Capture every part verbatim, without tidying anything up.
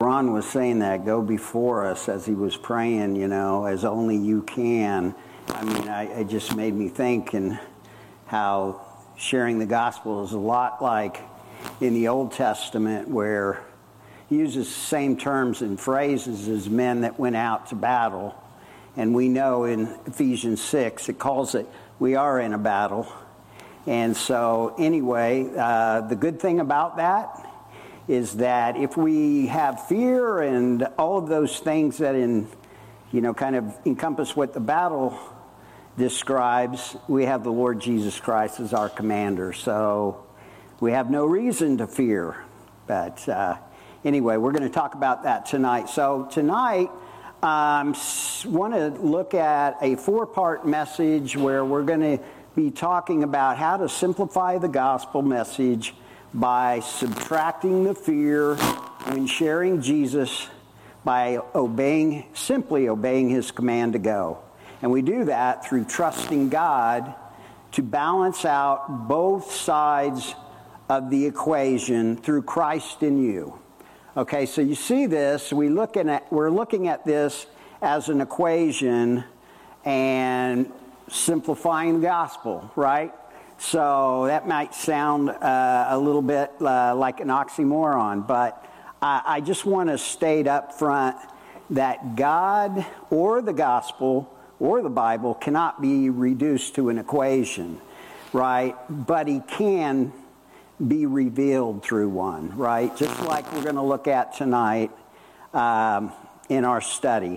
Ron was saying that, go before us, as he was praying, you know, as only you can. I mean, I, it just made me think and how sharing the gospel is a lot like in the Old Testament, where he uses the same terms and phrases as men that went out to battle. And we know in Ephesians six, it calls it, we are in a battle. And so anyway, uh, the good thing about that is that if we have fear and all of those things that in, you know, kind of encompass what the battle describes, we have the Lord Jesus Christ as our commander. So we have no reason to fear. But uh, anyway, we're going to talk about that tonight. So tonight, I um, want to look at a four-part message where we're going to be talking about how to simplify the gospel message by subtracting the fear when sharing Jesus by obeying, simply obeying his command to go. And we do that through trusting God to balance out both sides of the equation through Christ in you. Okay, so you see this, we looking at, we're looking at this as an equation and simplifying the gospel, right? So that might sound uh, a little bit uh, like an oxymoron, but I, I just want to state up front that God or the gospel or the Bible cannot be reduced to an equation, right? But he can be revealed through one, right? Just like we're going to look at tonight um, in our study.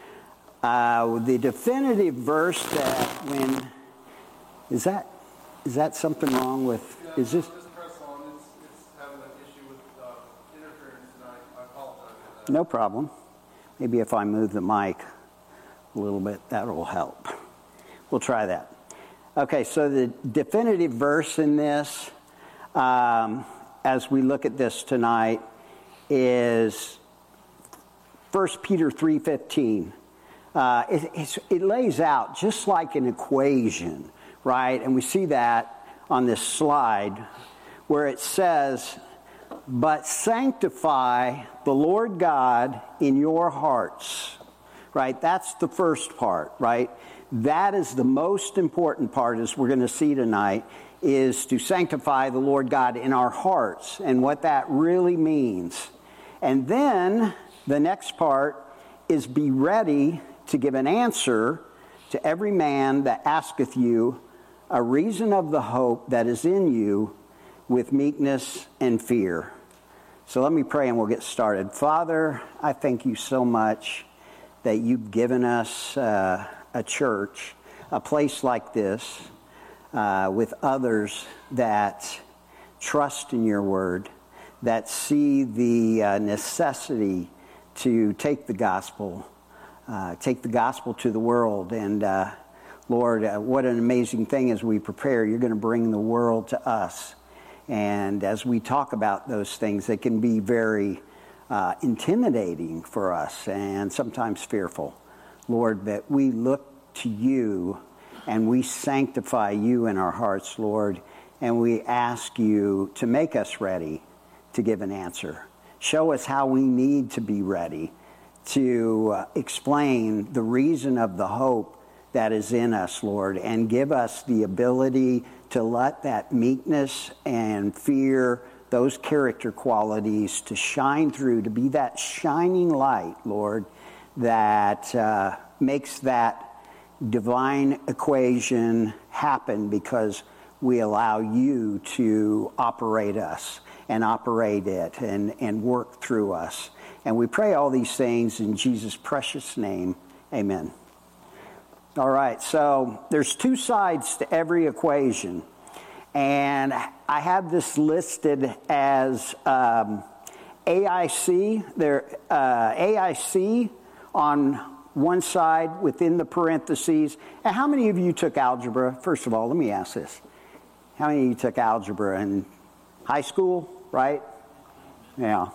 Uh, the definitive verse that when, is that, is that something wrong with, yeah, is this? Just press on. It's, it's having an issue with uh, interference tonight. I apologize for that. No problem. Maybe if I move the mic a little bit, that will help. We'll try that. Okay, so the definitive verse in this, um, as we look at this tonight, is First Peter three fifteen. Uh, it, it's, it lays out just like an equation, right? And we see that on this slide where it says, but sanctify the Lord God in your hearts, right? That's the first part, right? That is the most important part, as we're going to see tonight, is to sanctify the Lord God in our hearts and what that really means. And then the next part is be ready to give an answer to every man that asketh you a reason of the hope that is in you with meekness and fear. So let me pray and we'll get started. Father, I thank you so much that you've given us uh, a church, a place like this, uh, with others that trust in your word, that see the uh, necessity to take the gospel Uh, take the gospel to the world. And uh, Lord, uh, what an amazing thing as we prepare. You're going to bring the world to us. And as we talk about those things, they can be very uh, intimidating for us and sometimes fearful. Lord, that we look to you and we sanctify you in our hearts, Lord, and we ask you to make us ready to give an answer. Show us how we need to be ready to uh, explain the reason of the hope that is in us, Lord, and give us the ability to let that meekness and fear, those character qualities, to shine through, to be that shining light, Lord, that uh, makes that divine equation happen because we allow you to operate us and operate it and, and work through us. And we pray all these things in Jesus' precious name. Amen. All right, so there's two sides to every equation. And I have this listed as um, A I C. There, uh, A I C on one side within the parentheses. And how many of you took algebra? First of all, let me ask this. How many of you took algebra in high school, right? Yeah.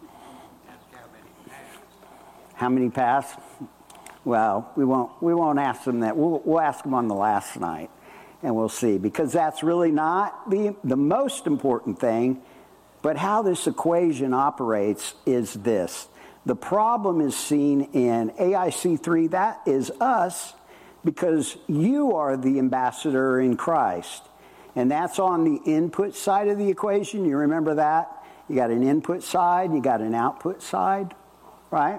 How many passed? Well, we won't we won't ask them that. We'll we'll ask them on the last night, and we'll see, because that's really not the the most important thing. But how this equation operates is this: The problem is seen in A I C three. That is us, because you are the ambassador in Christ. And that's on the input side of the equation. You remember that? You got an input side, you got an output side, right?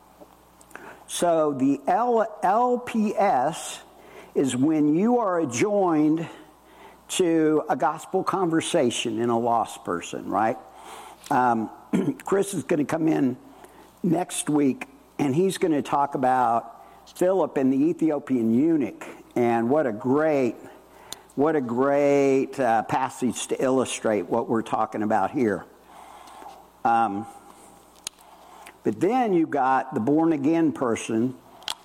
So the L, LPS is when you are adjoined to a gospel conversation in a lost person, right? Um, Chris is going to come in next week, and he's going to talk about Philip and the Ethiopian eunuch, and what a great, what a great uh, passage to illustrate what we're talking about here. Um, but then you've got the born-again person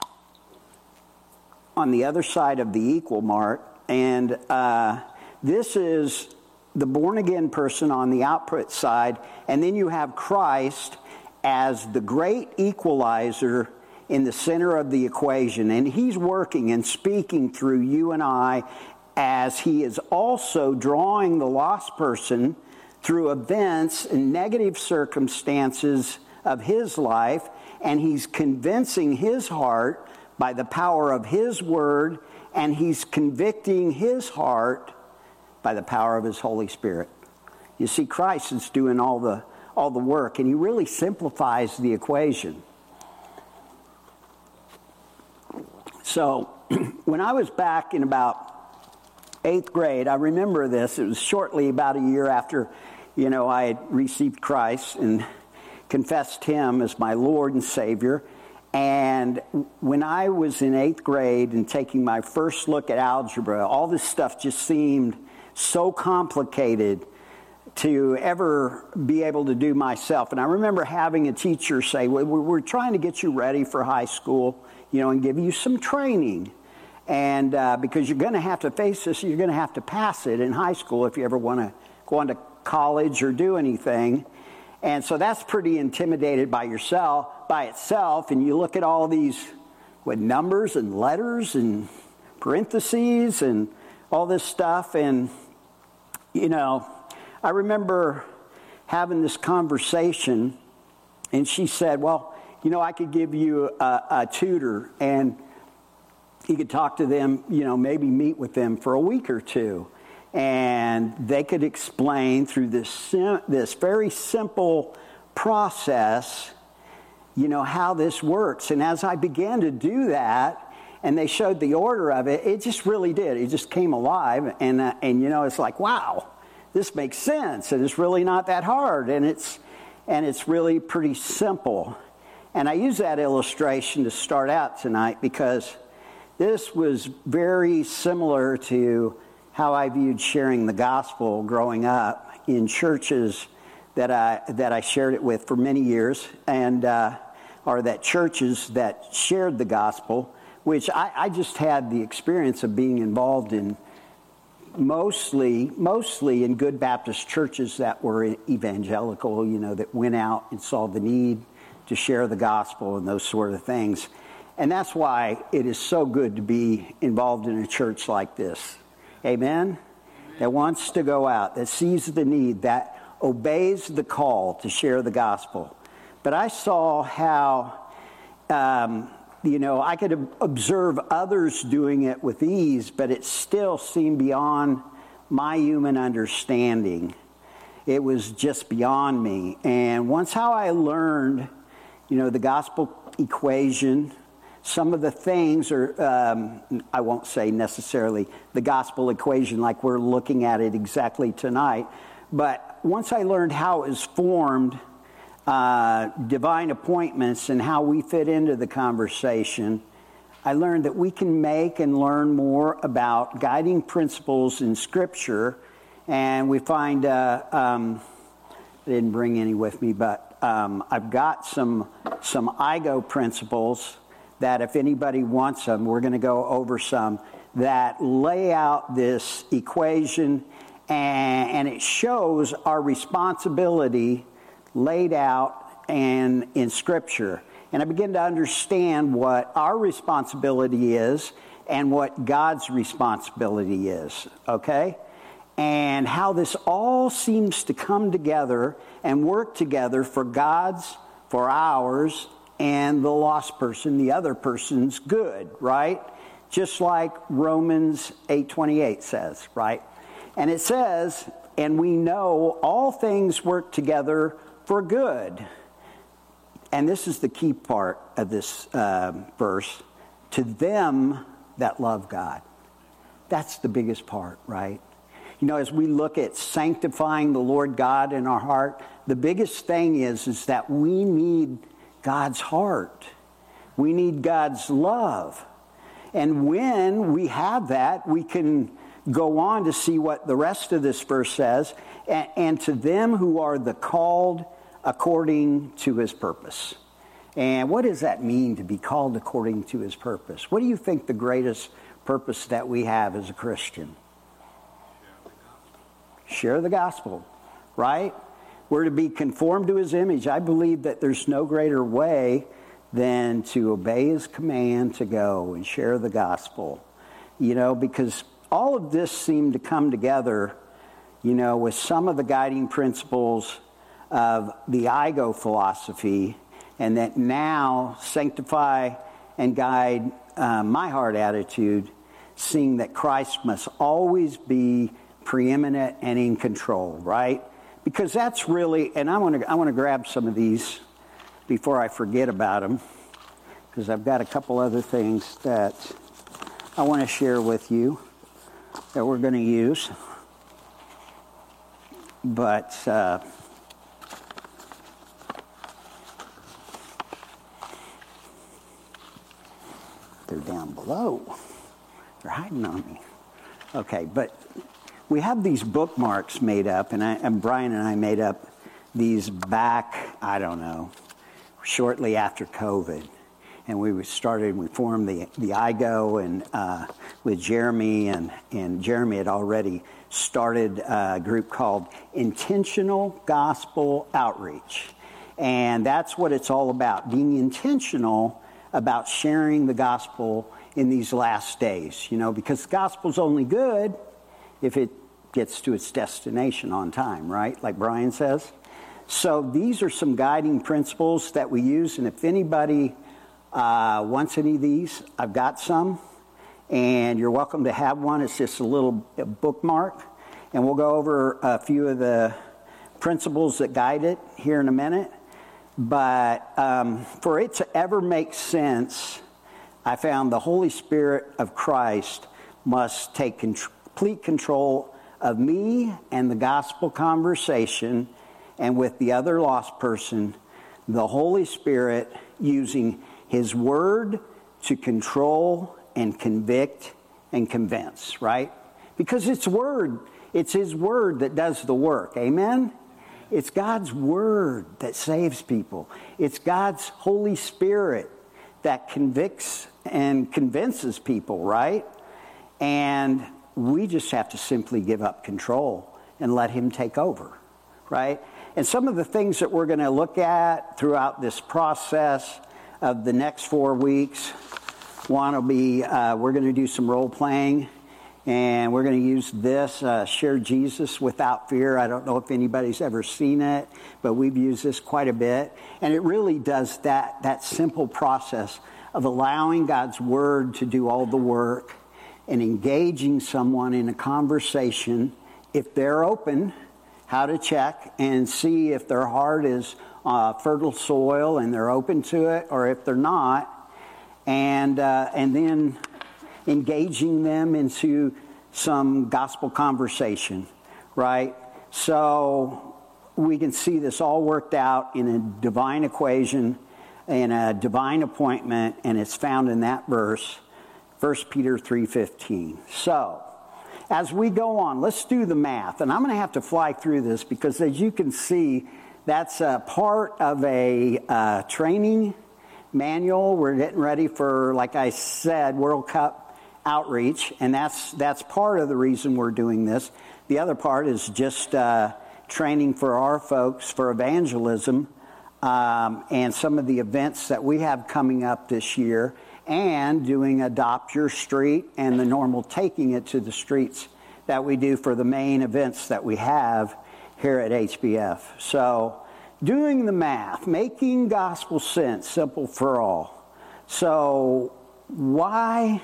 on the other side of the equal mark, and uh, this is the born-again person on the output side, and then you have Christ as the great equalizer in the center of the equation, and he's working and speaking through you and I as he is also drawing the lost person through events and negative circumstances of his life, and he's convincing his heart by the power of his word, and he's convicting his heart by the power of his Holy Spirit. You see, Christ is doing all the all the work, and he really simplifies the equation. So, when I was back in about eighth grade, I remember this. It was shortly about a year after, you know, I had received Christ and confessed him as my Lord and Savior. And when I was in eighth grade and taking my first look at algebra, all this stuff just seemed so complicated to ever be able to do myself. And I remember having a teacher say, well, we're trying to get you ready for high school, you know, and give you some training. And uh, because you're going to have to face this, you're going to have to pass it in high school if you ever want to go on to college or do anything. And so that's pretty intimidated by yourself, by itself. And you look at all these with numbers and letters and parentheses and all this stuff. And, you know, I remember having this conversation, and she said, well, you know, I could give you a, a tutor, and you could talk to them, you know, maybe meet with them for a week or two. And they could explain through this sim- this very simple process, you know, how this works. And as I began to do that, and they showed the order of it, it just really did. It just came alive. And, uh, and you know, it's like, wow, this makes sense. And it's really not that hard. And it's, and it's really pretty simple. And I use that illustration to start out tonight because this was very similar to how I viewed sharing the gospel growing up in churches that I that I shared it with for many years, and uh, or that churches that shared the gospel, which I, I just had the experience of being involved in mostly mostly in good Baptist churches that were evangelical, you know, that went out and saw the need to share the gospel and those sort of things. And that's why it is so good to be involved in a church like this. Amen? That wants to go out, that sees the need, that obeys the call to share the gospel. But I saw how, um, you know, I could observe others doing it with ease, but it still seemed beyond my human understanding. It was just beyond me. And once how I learned, you know, the gospel equation, some of the things are, um, I won't say necessarily the gospel equation like we're looking at it exactly tonight, but once I learned how it was formed, uh, divine appointments and how we fit into the conversation, I learned that we can make and learn more about guiding principles in Scripture. And we find, uh, um, I didn't bring any with me, but um, I've got some, some I G O principles that if anybody wants them, we're going to go over some that lay out this equation, and, and it shows our responsibility laid out and in Scripture. And I begin to understand what our responsibility is and what God's responsibility is, okay? And how this all seems to come together and work together for God's for ours, and the lost person, the other person's good, right? Just like Romans eight twenty-eight says, right? And it says, and we know all things work together for good. And this is the key part of this uh, verse. To them that love God. That's the biggest part, right? You know, as we look at sanctifying the Lord God in our heart, the biggest thing is, is that we need God's heart. We need God's love. And when we have that, we can go on to see what the rest of this verse says. And, and to them who are the called according to his purpose. And what does that mean, to be called according to his purpose? What do you think the greatest purpose that we have as a Christian? Share the gospel, right? We're to be conformed to his image. I believe that there's no greater way than to obey his command to go and share the gospel. You know, because all of this seemed to come together, you know, with some of the guiding principles of the I G O philosophy, and that now sanctify and guide uh, my heart attitude, seeing that Christ must always be preeminent and in control, right? Because that's really, and I want to I want to grab some of these before I forget about them, because I've got a couple other things that I want to share with you that we're going to use. But uh, they're down below. They're hiding on me. Okay, but we have these bookmarks made up, and, I, and Brian and I made up these back, I don't know, shortly after COVID. And we started, we formed the, the I G O and uh, with Jeremy, and, and Jeremy had already started a group called Intentional Gospel Outreach. And that's what it's all about, being intentional about sharing the gospel in these last days, you know, because the gospel's only good if it gets to its destination on time, right? Like Brian says. So these are some guiding principles that we use, and if anybody uh, wants any of these, I've got some, and you're welcome to have one. It's just a little bookmark, and we'll go over a few of the principles that guide it here in a minute. But um, for it to ever make sense, I found the Holy Spirit of Christ must take complete control of me and the gospel conversation, and with the other lost person, the Holy Spirit using his word to control and convict and convince, right? Because it's word, it's his word that does the work, amen? It's God's word that saves people. It's God's Holy Spirit that convicts and convinces people, right? And we just have to simply give up control and let him take over, right? And some of the things that we're going to look at throughout this process of the next four weeks, one will be, uh, we're going to do some role playing, and we're going to use this, uh, Share Jesus Without Fear. I don't know if anybody's ever seen it, but we've used this quite a bit. And it really does that, that simple process of allowing God's word to do all the work and engaging someone in a conversation, if they're open, how to check and see if their heart is uh, fertile soil and they're open to it, or if they're not, and uh, and then engaging them into some gospel conversation, right? So we can see this all worked out in a divine equation, in a divine appointment, and it's found in that verse, First Peter three fifteen. So as we go on, let's do the math. And I'm going to have to fly through this because, as you can see, that's a part of a uh, training manual. We're getting ready for, like I said, World Cup outreach, and that's that's part of the reason we're doing this. The other part is just uh, training for our folks for evangelism um, and some of the events that we have coming up this year, and doing Adopt Your Street and the normal taking it to the streets that we do for the main events that we have here at H B F. So doing the math, making gospel sense, simple for all. So why,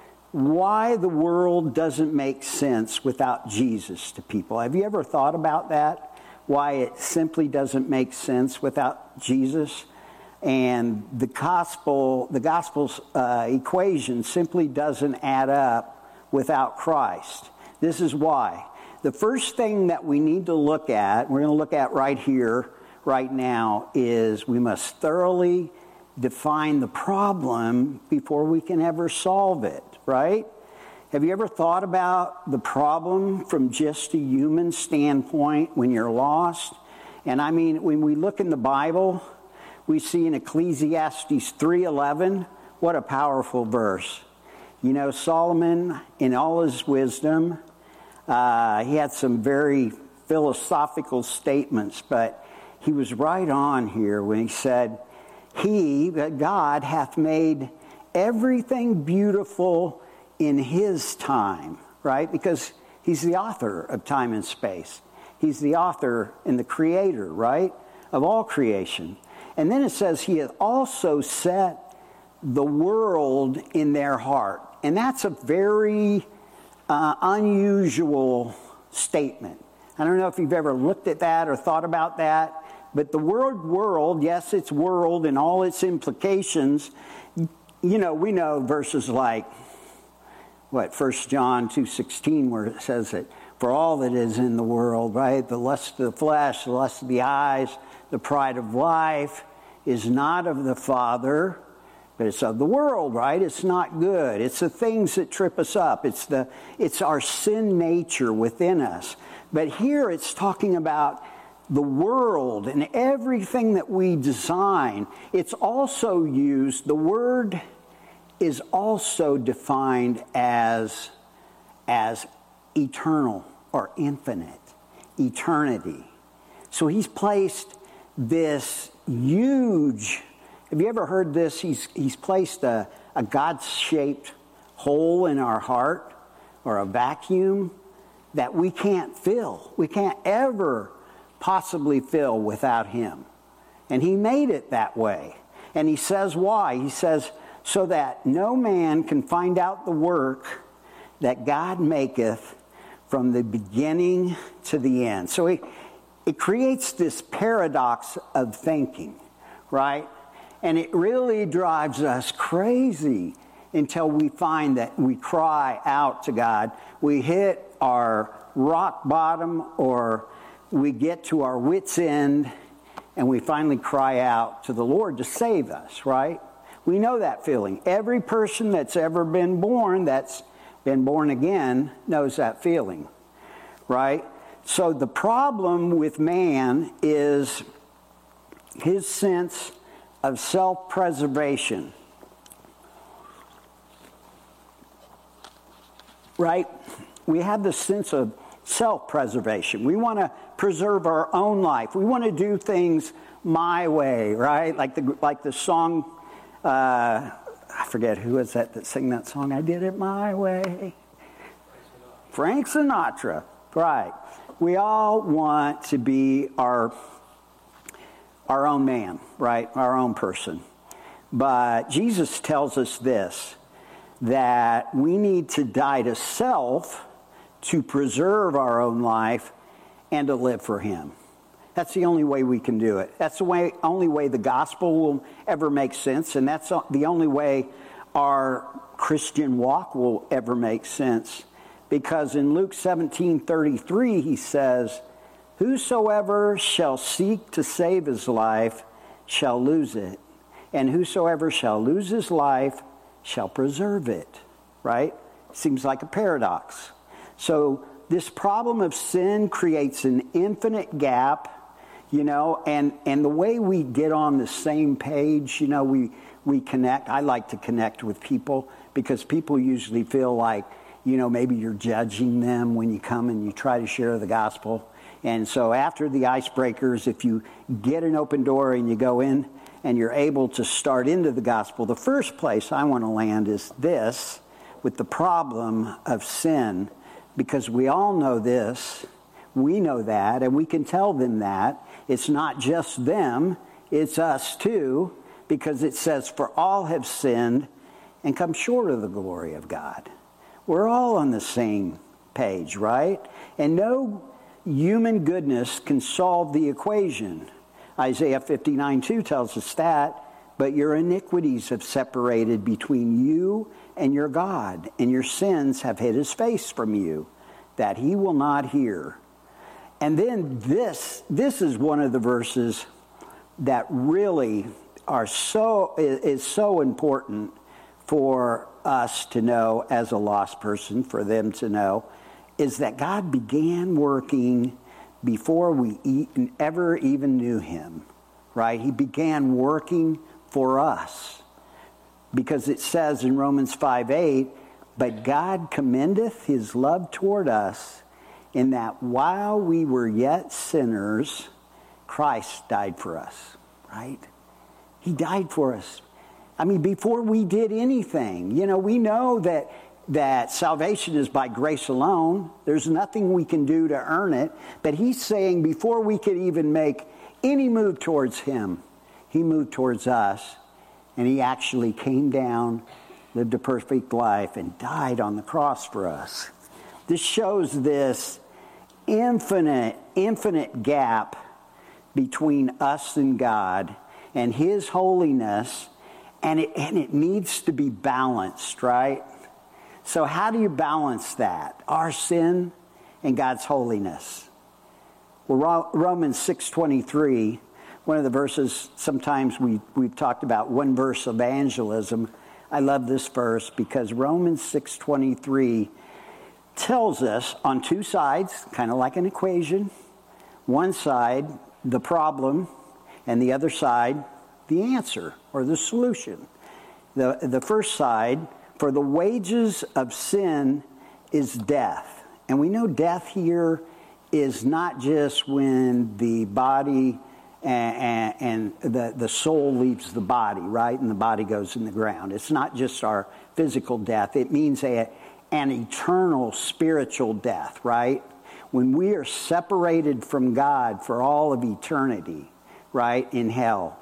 why the world doesn't make sense without Jesus to people? Have you ever thought about that? Why it simply doesn't make sense without Jesus? And the gospel, the gospel's uh, equation simply doesn't add up without Christ. This is why. The first thing that we need to look at, we're going to look at right here, right now, is we must thoroughly define the problem before we can ever solve it, right? Have you ever thought about the problem from just a human standpoint when you're lost? And I mean, when we look in the Bible, we see in Ecclesiastes three eleven, what a powerful verse. You know, Solomon, in all his wisdom, uh, he had some very philosophical statements, but he was right on here when he said, He, God, hath made everything beautiful in His time, right? Because He's the author of time and space. He's the author and the creator, right, of all creation. And then it says He hath also set the world in their heart. And that's a very uh, unusual statement. I don't know if you've ever looked at that or thought about that. But the word world, yes, it's world and all its implications. You know, we know verses like, what, First John two sixteen, where it says that for all that is in the world, right, the lust of the flesh, the lust of the eyes, the pride of life is not of the Father, but it's of the world, right? It's not good. It's the things that trip us up. It's the it's our sin nature within us. But here it's talking about the world and everything that we design. It's also used, the word is also defined as, as eternal or infinite, eternity. So He's placed this huge, have you ever heard this? He's, he's placed a, a God-shaped hole in our heart or a vacuum that we can't fill. We can't ever possibly fill without Him. And He made it that way. And He says why? He says, so that no man can find out the work that God maketh from the beginning to the end. So it, it creates this paradox of thinking, right? And it really drives us crazy until we find that we cry out to God. We hit our rock bottom, or we get to our wit's end and we finally cry out to the Lord to save us, right? We know that feeling. Every person that's ever been born, that's been born again, knows that feeling, right? So the problem with man is his sense of self-preservation, right? We have this sense of self-preservation. We want to preserve our own life. We want to do things my way, right? Like the like the song, uh, I forget who is that that sang that song. I did it my way. Frank Sinatra, right? We all want to be our our own man, right? Our own person. But Jesus tells us this, that we need to die to self to preserve our own life and to live for Him. That's the only way we can do it. That's the way, only way the gospel will ever make sense, and that's the only way our Christian walk will ever make sense. Because in Luke seventeen thirty-three, He says, whosoever shall seek to save his life shall lose it, and whosoever shall lose his life shall preserve it, right? Seems like a paradox. So this problem of sin creates an infinite gap, you know, and, and the way we get on the same page, you know, we, we connect. I like to connect with people because people usually feel like, you know, maybe you're judging them when you come and you try to share the gospel. And so after the icebreakers, if you get an open door and you go in and you're able to start into the gospel, the first place I want to land is this, with the problem of sin. Because we all know this, We know that, and we can tell them that. It's not just them, it's us too, because it says, for all have sinned and come short of the glory of God. We're all on the same page, right? And no human goodness can solve the equation. Isaiah fifty-nine two tells us that, but your iniquities have separated between you and your God, and your sins have hid his face from you, that he will not hear. And then this, this is one of the verses that really are so, is so important for us to know as a lost person, for them to know, is that God began working before we ever even knew him, right? He began working for us. Because it says in Romans five eight, but God commendeth his love toward us, in that while we were yet sinners, Christ died for us, right? He died for us. I mean, before we did anything. You know, we know that that salvation is by grace alone. There's nothing we can do to earn it. But he's saying before we could even make any move towards him, he moved towards us. And he actually came down, lived a perfect life, and died on the cross for us. This shows this infinite, infinite gap between us and God and his holiness, and it, and it needs to be balanced, right? So how do you balance that? Our sin and God's holiness. Well, Romans six twenty-three, one of the verses, sometimes we, we've talked about one verse evangelism. I love this verse because Romans six twenty-three tells us on two sides, kind of like an equation, one side, the problem, and the other side, the answer or the solution. The, the first side, for the wages of sin is death. And we know death here is not just when the body and, and, and the, the soul leaves the body, right? And the body goes in the ground. It's not just our physical death. It means a, an eternal spiritual death, right? When we are separated from God for all of eternity, right, in hell.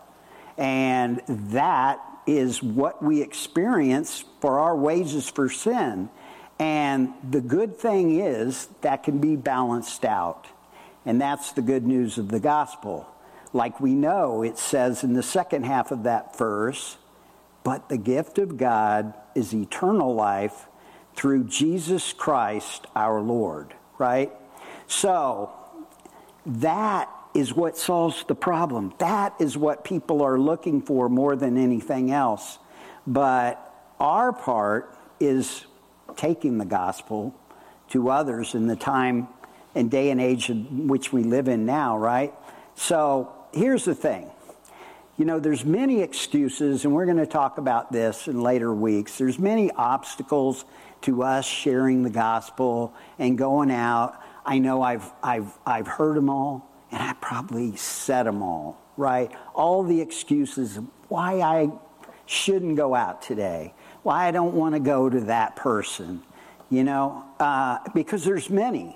And that is what we experience for our wages for sin. And the good thing is that can be balanced out. And that's the good news of the gospel. Like we know, it says in the second half of that verse, but the gift of God is eternal life through Jesus Christ our Lord, right? So that is what solves the problem. That is what people are looking for more than anything else. But our part is taking the gospel to others in the time and day and age in which we live in now, right? So here's the thing. You know, there's many excuses, and we're going to talk about this in later weeks. There's many obstacles to us sharing the gospel and going out. I know I've I've I've heard them all. And I probably said them all, right? All the excuses of why I shouldn't go out today, why I don't want to go to that person, you know, uh, because there's many.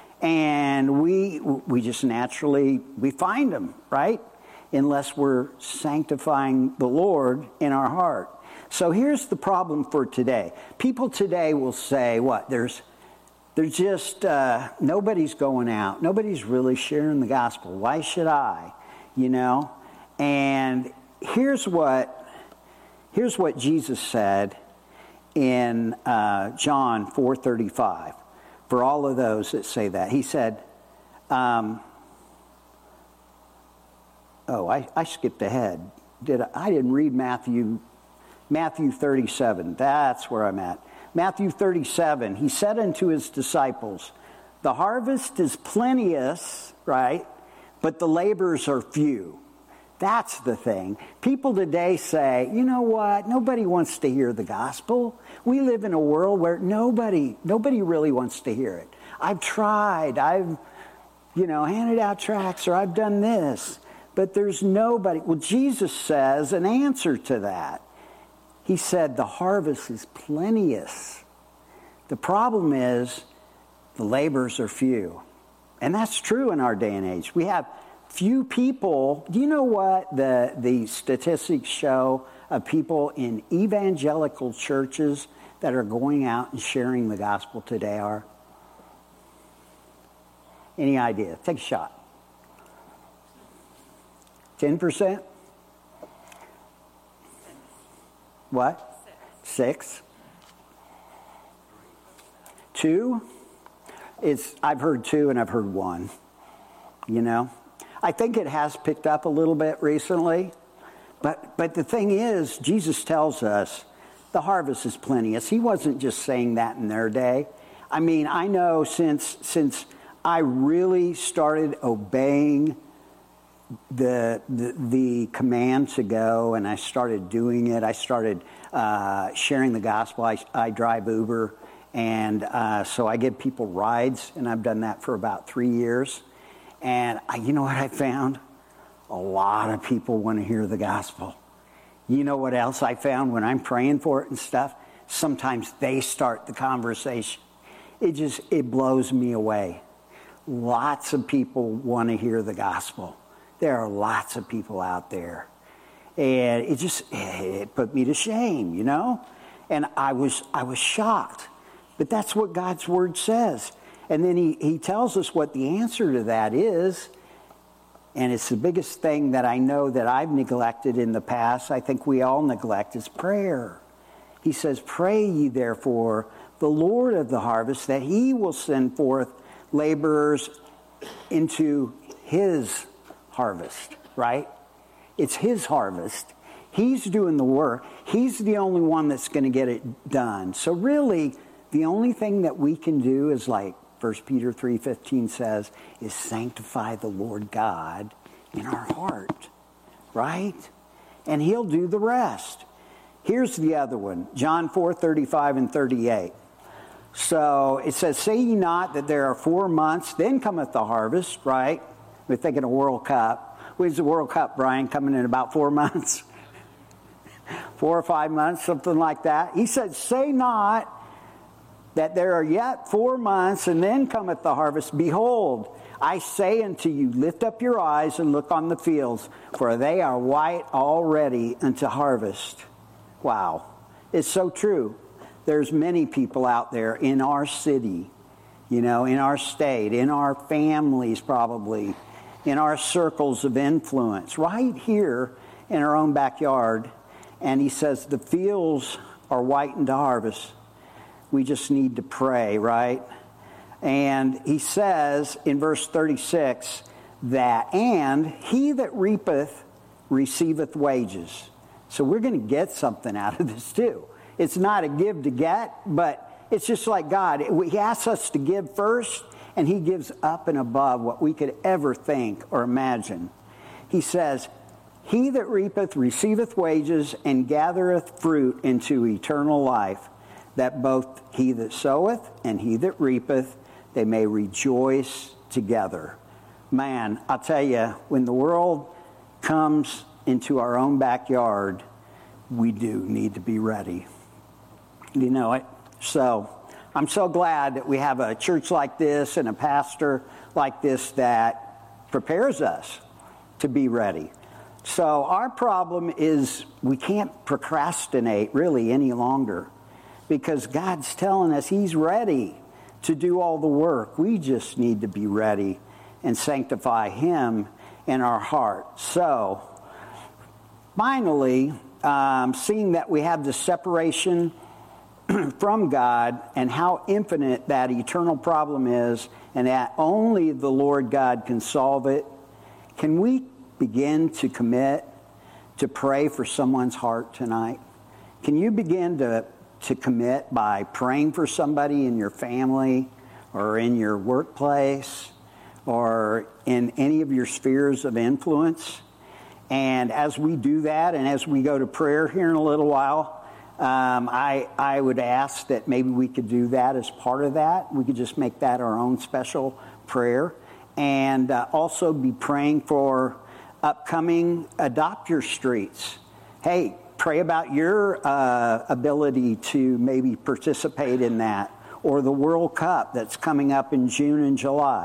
And we we just naturally, we find them, right? Unless we're sanctifying the Lord in our heart. So here's the problem for today. People today will say, what, there's There's just, uh, nobody's going out. Nobody's really sharing the gospel. Why should I? You know? And here's what, here's what Jesus said in uh, John four thirty-five. For all of those that say that. He said, um, oh, I, I skipped ahead. Did I, I didn't read Matthew, Matthew thirty-seven. That's where I'm at. Matthew thirty-seven, he said unto his disciples, the harvest is plenteous, right? But the laborers are few. That's the thing. People today say, you know what? Nobody wants to hear the gospel. We live in a world where nobody, nobody really wants to hear it. I've tried. I've, you know, handed out tracts, or I've done this. But there's nobody. Well, Jesus says an answer to that. He said, the harvest is plenteous. The problem is the laborers are few. And that's true in our day and age. We have few people. Do you know what the, the statistics show of people in evangelical churches that are going out and sharing the gospel today are? Any idea? Take a shot. ten percent? What? Six. Six? Two? It's, I've heard two and I've heard one. You know? I think it has picked up a little bit recently. But but the thing is, Jesus tells us the harvest is plenteous. He wasn't just saying that in their day. I mean, I know since since I really started obeying the the, the command to go, and I started doing it. I started uh, sharing the gospel. I, I drive Uber, and uh, so I give people rides, and I've done that for about three years. And I, you know what I found? A lot of people want to hear the gospel. You know what else I found when I'm praying for it and stuff? Sometimes they start the conversation. It just, it blows me away. Lots of people want to hear the gospel. There are lots of people out there. And it just, it put me to shame, you know? And I was, I was shocked. But that's what God's word says. And then he, he tells us what the answer to that is. And it's the biggest thing that I know that I've neglected in the past. I think we all neglect is prayer. He says, pray ye therefore the Lord of the harvest, that he will send forth laborers into his harvest, right? It's his harvest. He's doing the work. He's the only one that's going to get it done. So really, the only thing that we can do is, like First Peter three fifteen says, is sanctify the Lord God in our heart, right? And he'll do the rest. Here's the other one, John four thirty-five and thirty-eight. So it says, say ye not that there are four months, then cometh the harvest, right? We're thinking of World Cup. When's the World Cup, Brian? Coming in about four months? Four or five months, something like that. He said, say not that there are yet four months, and then cometh the harvest. Behold, I say unto you, lift up your eyes and look on the fields, for they are white already unto harvest. Wow. It's so true. There's many people out there in our city, you know, in our state, in our families probably, in our circles of influence, right here in our own backyard. And he says the fields are white unto harvest. We just need to pray, right? And he says in verse thirty-six that, and he that reapeth receiveth wages. So we're going to get something out of this too. It's not a give to get, but it's just like God. He asks us to give first, and he gives up and above what we could ever think or imagine. He says, he that reapeth receiveth wages and gathereth fruit into eternal life, that both he that soweth and he that reapeth, they may rejoice together. Man, I'll tell you, when the world comes into our own backyard, we do need to be ready. You know it? So, I'm so glad that we have a church like this and a pastor like this that prepares us to be ready. So, our problem is we can't procrastinate really any longer, because God's telling us he's ready to do all the work. We just need to be ready and sanctify him in our heart. So, finally, um, seeing that we have the separation from God and how infinite that eternal problem is, and that only the Lord God can solve it, can we begin to commit to pray for someone's heart tonight? Can you begin to to commit by praying for somebody in your family or in your workplace or in any of your spheres of influence? And as we do that, and as we go to prayer here in a little while, um, I, I would ask that maybe we could do that as part of that. We could just make that our own special prayer. And uh, also be praying for upcoming Adopt Your Streets. Hey, pray about your uh, ability to maybe participate in that, or the World Cup that's coming up in June and July.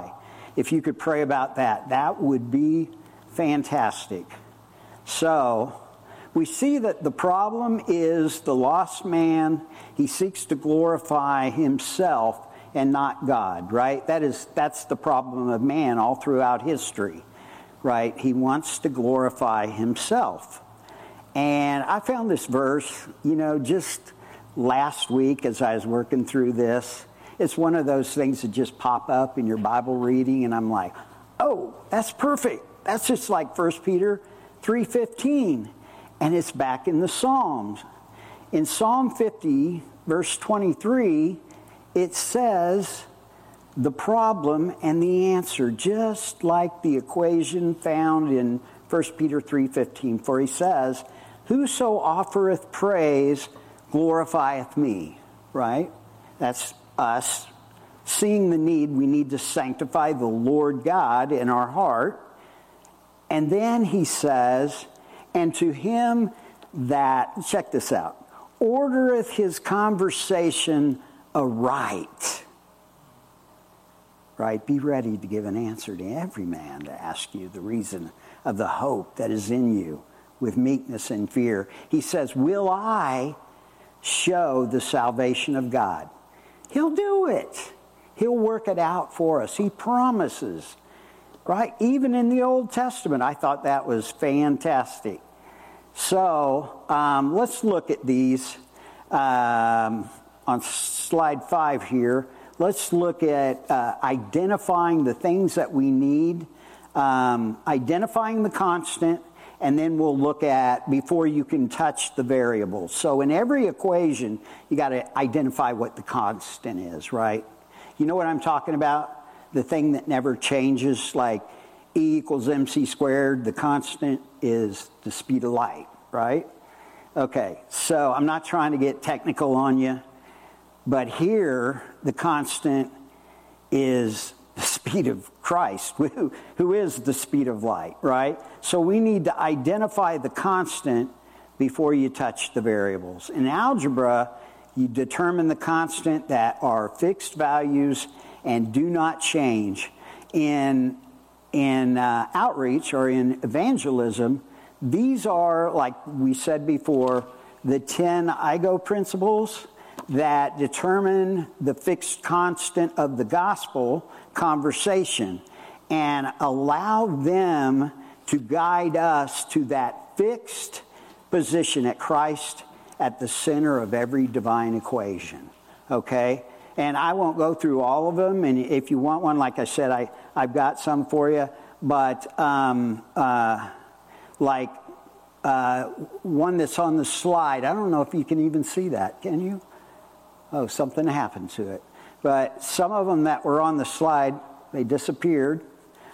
if you could pray about that, that would be fantastic. So, we see that the problem is the lost man. He seeks to glorify himself and not God, right? That is, that's the problem of man all throughout history, right? He wants to glorify himself. And I found this verse, you know, just last week as I was working through this. It's one of those things that just pop up in your Bible reading, and I'm like, oh, that's perfect. That's just like First Peter three fifteen, and it's back in the Psalms. In Psalm fifty, verse twenty-three, it says the problem and the answer, just like the equation found in First Peter three fifteen, for he says, whoso offereth praise glorifieth me, right? That's us seeing the need. We need to sanctify the Lord God in our heart. And then he says, and to him that, check this out, ordereth his conversation aright. Right? Be ready to give an answer to every man to ask you the reason of the hope that is in you with meekness and fear. He says, will I show the salvation of God? He'll do it. He'll work it out for us. He promises. Right? Even in the Old Testament, I thought that was fantastic. So, um, let's look at these um, on slide five here. Let's look at uh, identifying the things that we need, um, identifying the constant, and then we'll look at before you can touch the variables. So in every equation, you got to identify what the constant is, right? You know what I'm talking about? The thing that never changes, like E equals mc squared. The constant is the speed of light, right? Okay, so I'm not trying to get technical on you, but here the constant is the speed of Christ, who, who is the speed of light, right? So we need to identify the constant before you touch the variables. In algebra, you determine the constant that are fixed values and do not change. In, in uh, outreach or in evangelism, these are, like we said before, the ten I G O principles that determine the fixed constant of the gospel conversation and allow them to guide us to that fixed position at Christ at the center of every divine equation. Okay? And I won't go through all of them. And if you want one, like I said, I, I've got some for you. But um, uh, like uh, one that's on the slide, I don't know if you can even see that. Can you? Oh, something happened to it. But some of them that were on the slide, they disappeared.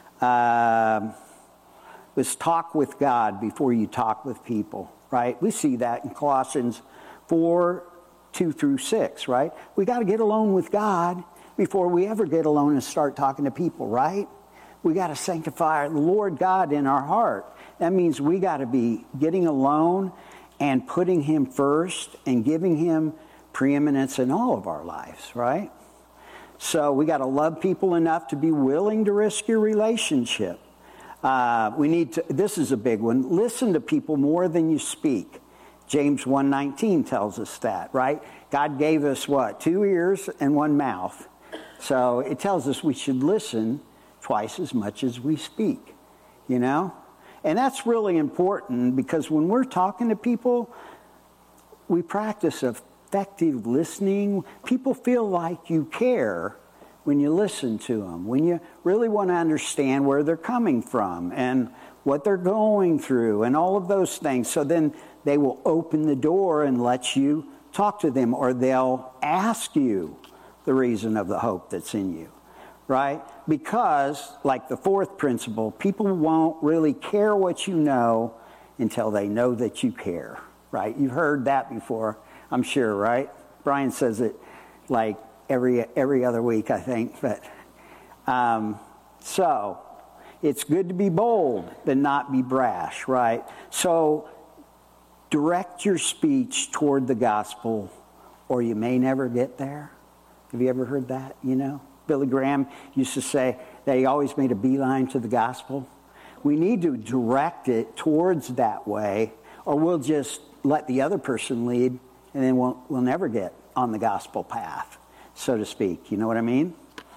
Uh, was talk with God before you talk with people, right? We see that in Colossians four, two through six, right? We got to get alone with God before we ever get alone and start talking to people, right? We got to sanctify the Lord God in our heart. That means we got to be getting alone and putting him first and giving him preeminence in all of our lives, right? So we got to love people enough to be willing to risk your relationship. Uh, we need to, this is a big one, listen to people more than you speak. James one nineteen tells us that, right? God gave us what? Two ears and one mouth. So it tells us we should listen twice as much as we speak, you know? And that's really important because when we're talking to people, we practice effective listening. People feel like you care when you listen to them, when you really want to understand where they're coming from and what they're going through and all of those things. So then they will open the door and let you talk to them, or they'll ask you the reason of the hope that's in you, right? Because, like the fourth principle, people won't really care what you know until they know that you care, right? You've heard that before, I'm sure, right? Brian says it like every every other week, I think. But um, so it's good to be bold, but not be brash, right? So direct your speech toward the gospel, or you may never get there. Have you ever heard that? You know, Billy Graham used to say, that he always made a beeline to the gospel? We need to direct it towards that way, or we'll just let the other person lead, and then we'll, we'll never get on the gospel path, so to speak. You know what I mean?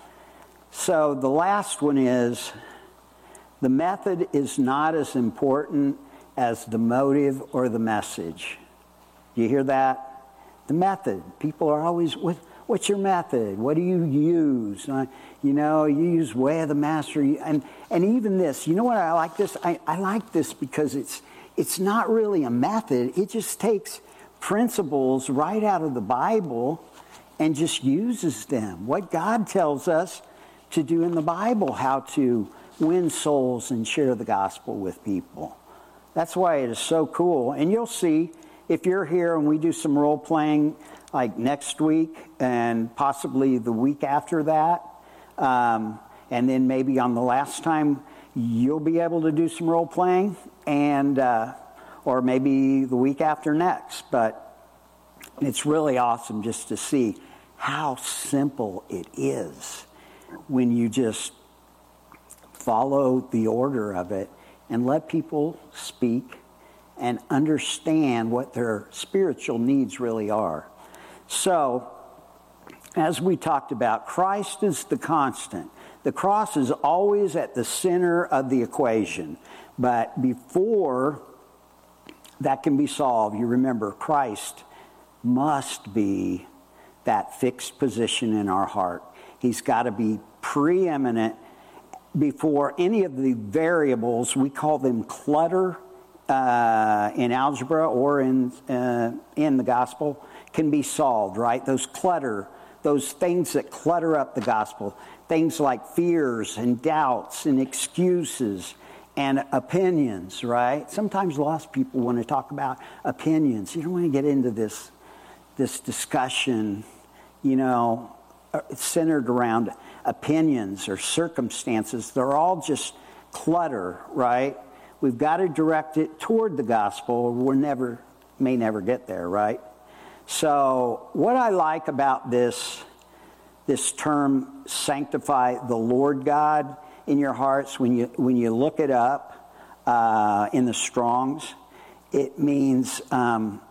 So the last one is, the method is not as important as the motive or the message. Do you hear that? The method. People are always, what, what's your method? What do you use? Uh, you know, you use Way of the Master. And and even this, you know what I like this? I, I like this because it's it's not really a method. It just takes principles right out of the Bible and just uses them. What God tells us to do in the Bible, how to win souls and share the gospel with people. That's why it is so cool. And you'll see, if you're here and we do some role playing like next week and possibly the week after that, um, and then maybe on the last time you'll be able to do some role playing, and uh, or maybe the week after next. But it's really awesome just to see how simple it is when you just follow the order of it and let people speak and understand what their spiritual needs really are. So, as we talked about, Christ is the constant. The cross is always at the center of the equation. But before that can be solved, you remember, Christ must be that fixed position in our heart. He's got to be preeminent before any of the variables. We call them clutter uh, in algebra or in uh, in the gospel can be solved, right? Those clutter, those things that clutter up the gospel, things like fears and doubts and excuses and opinions, right? Sometimes lost people want to talk about opinions. You don't want to get into this this discussion, you know, centered around opinions or circumstances. They're all just clutter, right? We've got to direct it toward the gospel, or we're never, may never get there, right? So what I like about this, this term, sanctify the Lord God in your hearts, when you when you look it up uh, in the Strong's, it means um,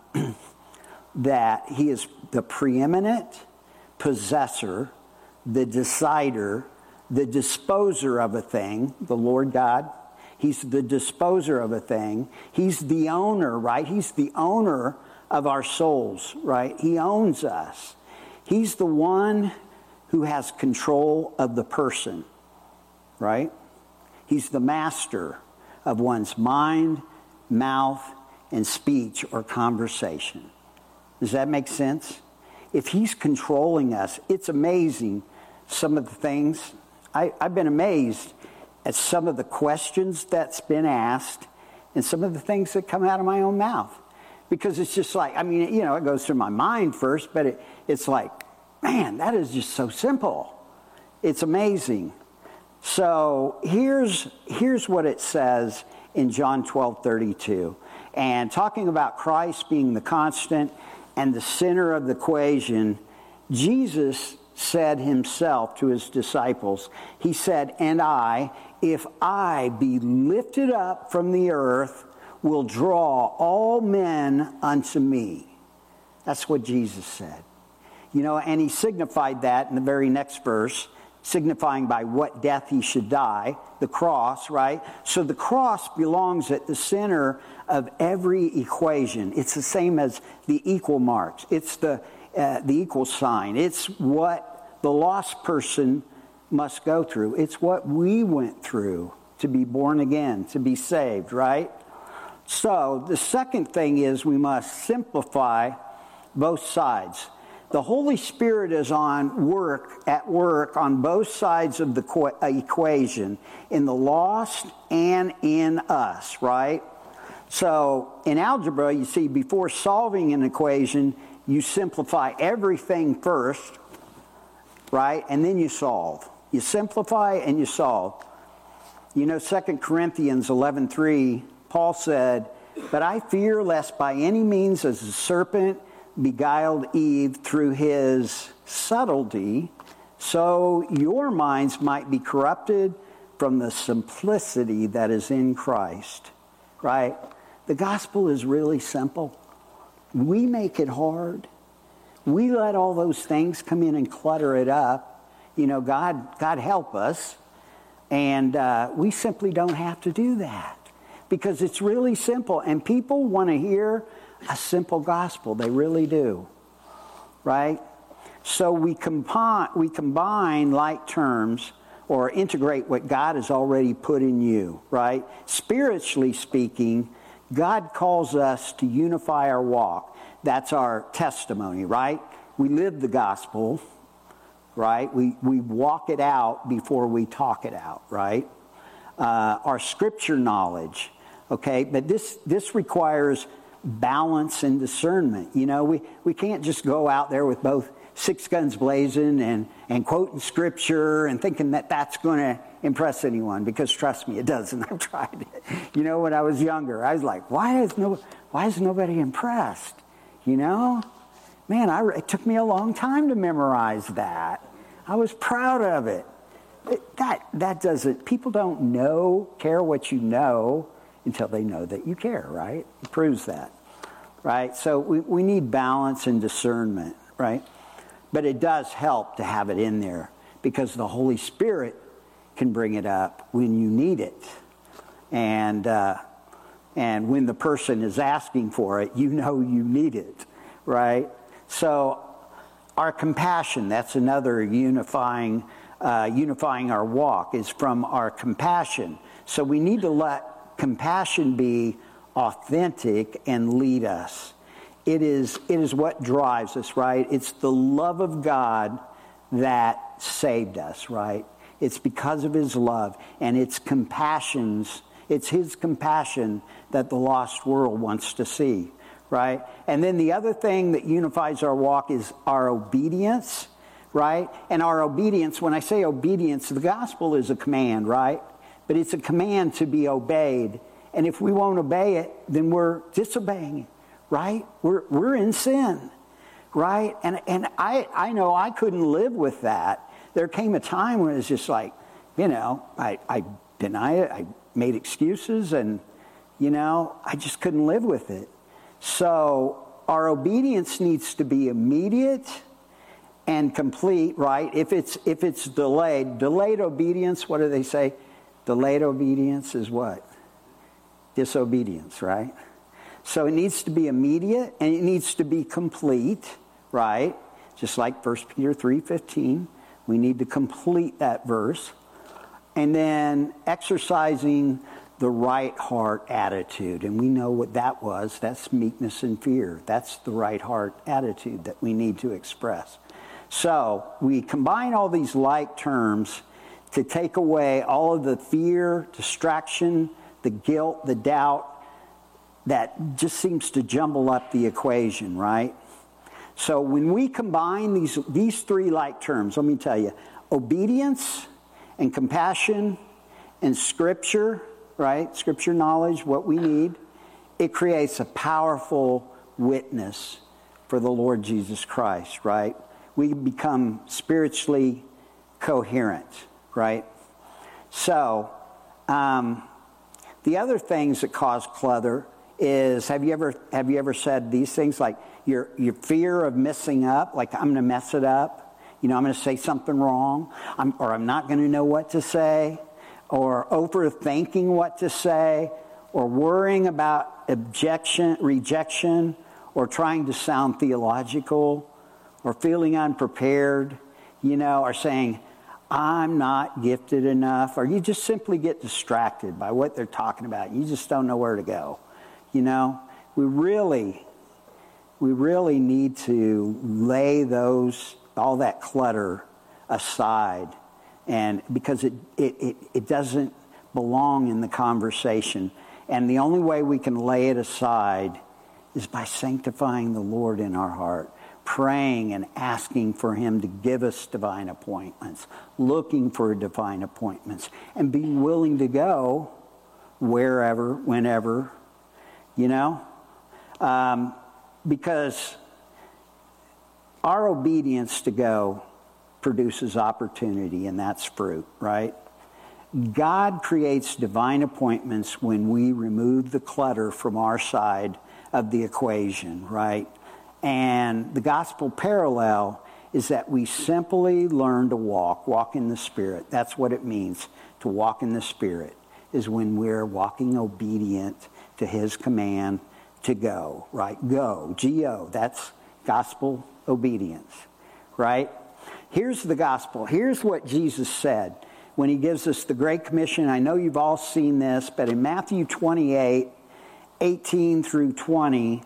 that he is the preeminent possessor, the decider, the disposer of a thing, the Lord God. He's the disposer of a thing. He's the owner, right? He's the owner of our souls, right? He owns us. He's the one who has control of the person, right? He's the master of one's mind, mouth, and speech or conversation. Does that make sense? If he's controlling us, it's amazing some of the things. I, I've been amazed at some of the questions that's been asked and some of the things that come out of my own mouth. Because it's just like, I mean, you know, it goes through my mind first, but it, it's like, man, that is just so simple. It's amazing. So here's here's what it says in John twelve thirty-two. And talking about Christ being the constant and the center of the equation, Jesus said himself to his disciples, he said, and I, if I be lifted up from the earth, will draw all men unto me. That's what Jesus said. You know, and he signified that in the very next verse, signifying by what death he should die, the cross, right? So the cross belongs at the center of every equation. It's the same as the equal marks. It's the uh, the equal sign. It's what the lost person must go through. It's what we went through to be born again, to be saved, right? So the second thing is we must simplify both sides. The Holy Spirit is on work, at work on both sides of the qu- equation, in the lost and in us, right? So in algebra, you see, before solving an equation, you simplify everything first, right? And then you solve. You simplify and you solve. You know, Second Corinthians eleven three, Paul said, but I fear lest by any means as the serpent beguiled Eve through his subtlety. so your minds might be corrupted from the simplicity that is in Christ, right? The gospel is really simple. We make it hard. We let all those things come in and clutter it up. You know, God, God help us. And uh, we simply don't have to do that because it's really simple. And people want to hear a simple gospel. They really do, right? So we combine, we combine like terms or integrate what God has already put in you, right? Spiritually speaking, God calls us to unify our walk. That's our testimony, right? We live the gospel, right? We we walk it out before we talk it out, right? Uh, our scripture knowledge, okay? But this this requires balance and discernment. You know, we, we can't just go out there with both six guns blazing and, and quoting scripture and thinking that that's going to impress anyone, because trust me, it doesn't. I've tried it. You know, when I was younger, I was like, why is no why is nobody impressed? You know? Man, I, it took me a long time to memorize that. I was proud of it. it. That that doesn't, people don't know, care what you know until they know that you care, right? It proves that, right? So we, we need balance and discernment, right? But it does help to have it in there because the Holy Spirit can bring it up when you need it. And, uh, and when the person is asking for it, you know you need it, right? So our compassion, that's another unifying, uh, unifying our walk, is from our compassion. So we need to let compassion be authentic and lead us. It is, it is what drives us, right? It's the love of God that saved us, right? It's because of his love, and it's compassions, it's his compassion that the lost world wants to see, right? And then the other thing that unifies our walk is our obedience, right? And our obedience, when I say obedience, the gospel is a command, right? But it's a command to be obeyed. And if we won't obey it, then we're disobeying it, right? We're we're in sin, right? And and I, I know I couldn't live with that. There came a time when it was just like, you know, I, I denied it, I made excuses, and, you know, I just couldn't live with it. So our obedience needs to be immediate and complete, right? If it's if it's delayed, delayed obedience, what do they say? Delayed obedience is what? Disobedience, right? So it needs to be immediate and it needs to be complete, right? Just like First Peter three fifteen. We need to complete that verse. And then exercising the right heart attitude. And we know what that was. That's meekness and fear. That's the right heart attitude that we need to express. So we combine all these like terms to take away all of the fear, distraction, the guilt, the doubt that just seems to jumble up the equation, right? So when we combine these, these three like terms, let me tell you, obedience and compassion and scripture, right? Scripture knowledge, what we need, it creates a powerful witness for the Lord Jesus Christ, right? We become spiritually coherent, right? So, um, the other things that cause clutter is, have you ever have you ever said these things, like your your fear of messing up, like I'm going to mess it up, you know, I'm going to say something wrong, I'm, or I'm not going to know what to say, or overthinking what to say, or worrying about objection, rejection, or trying to sound theological, or feeling unprepared, you know, or saying, I'm not gifted enough, or you just simply get distracted by what they're talking about. You just don't know where to go. You know, we really, we really need to lay those, all that clutter aside, and because it, it, it, it doesn't belong in the conversation. And the only way we can lay it aside is by sanctifying the Lord in our heart, praying and asking for him to give us divine appointments, looking for divine appointments, and being willing to go wherever, whenever, you know, um, because our obedience to go produces opportunity, and that's fruit, right? God creates divine appointments when we remove the clutter from our side of the equation, right? And the gospel parallel is that we simply learn to walk, walk in the Spirit. That's what it means to walk in the Spirit, is when we're walking obedient to his command to go, right? Go, G O, that's gospel obedience, right? Here's the gospel. Here's what Jesus said when he gives us the Great Commission. I know you've all seen this, but in Matthew twenty-eight, eighteen through twenty,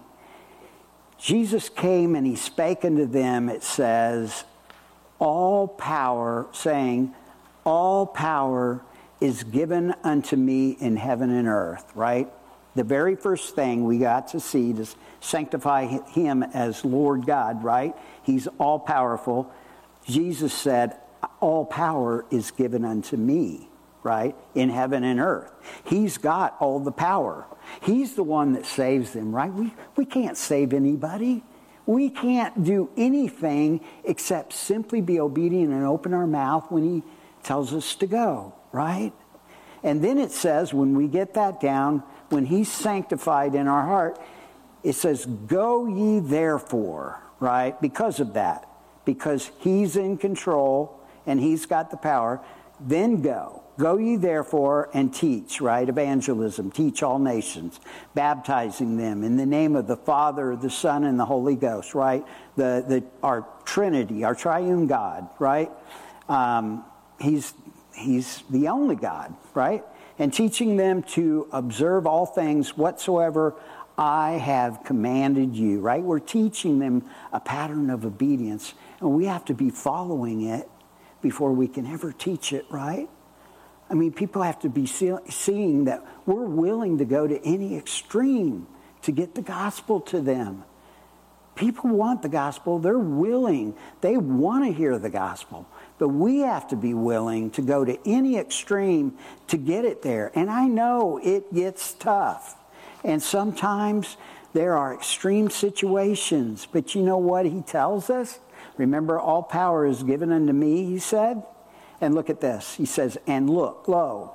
Jesus came and he spake unto them, it says, all power, saying, all power is given unto me in heaven and earth, right? The very first thing we got to see to sanctify him as Lord God, right? He's all powerful. Jesus said, all power is given unto me, right? In heaven and earth. He's got all the power. He's the one that saves them, right? We, we can't save anybody. We can't do anything except simply be obedient and open our mouth when he tells us to go, right? And then it says, when we get that down, when he's sanctified in our heart, it says, go ye therefore, right? Because of that. Because he's in control and he's got the power. Then go. Go ye therefore and teach, right? Evangelism. Teach all nations. Baptizing them in the name of the Father, the Son, and the Holy Ghost, right? The, the, our Trinity, our triune God, right? Um, he's, he's the only God, right? And teaching them to observe all things whatsoever I have commanded you, right? We're teaching them a pattern of obedience, and we have to be following it before we can ever teach it, right? I mean, people have to be see- seeing that we're willing to go to any extreme to get the gospel to them. People want the gospel. They're willing. They want to hear the gospel. But we have to be willing to go to any extreme to get it there. And I know it gets tough. And sometimes there are extreme situations. But you know what he tells us? Remember, all power is given unto me, he said. And look at this. He says, and look, lo,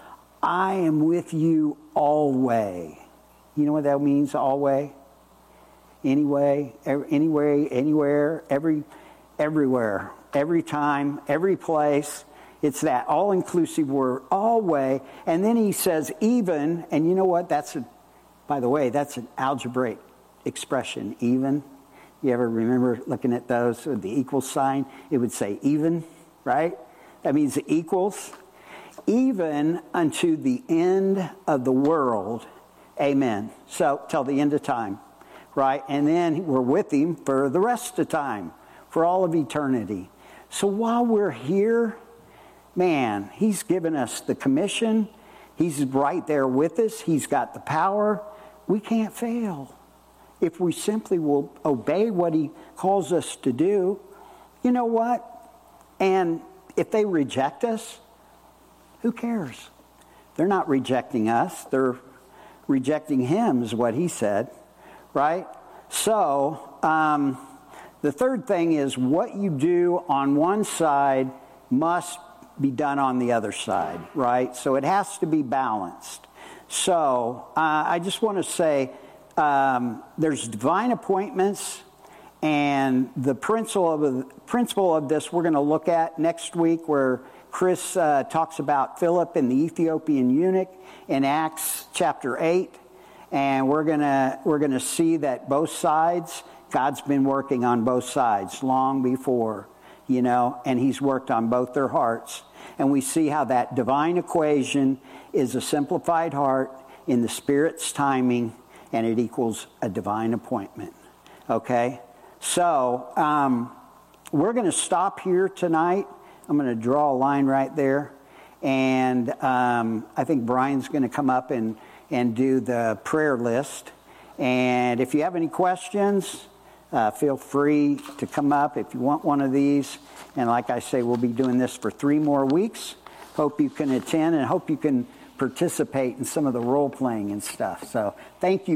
I am with you always. You know what that means, always? Anyway, anyway, anywhere, every, everywhere, every time, every place. It's that all-inclusive word, always. And then he says, even, and you know what? That's a, by the way, that's an algebraic expression, even. You ever remember looking at those with the equal sign? It would say even, right? That means it equals. Even unto the end of the world. Amen. So, till the end of time. Right? And then we're with him for the rest of time. For all of eternity. So while we're here, man, he's given us the commission. He's right there with us. He's got the power. We can't fail. If we simply will obey what he calls us to do, you know what? And if they reject us, who cares? They're not rejecting us. They're rejecting him, is what he said. Right? So, um, the third thing is what you do on one side must be done on the other side. Right? So it has to be balanced. So, uh, I just want to say, um, there's divine appointments. And the principle of, the principle of this we're going to look at next week, where Chris uh, talks about Philip and the Ethiopian eunuch in Acts chapter eight. And we're going to we're going to see that both sides, God's been working on both sides long before, you know, and he's worked on both their hearts. And we see how that divine equation is a simplified heart in the Spirit's timing, and it equals a divine appointment. Okay? So, um, we're going to stop here tonight. I'm going to draw a line right there. And um, I think Brian's going to come up and, and do the prayer list. And if you have any questions, uh, feel free to come up if you want one of these. And like I say, we'll be doing this for three more weeks. Hope you can attend and hope you can participate in some of the role playing and stuff. So thank you.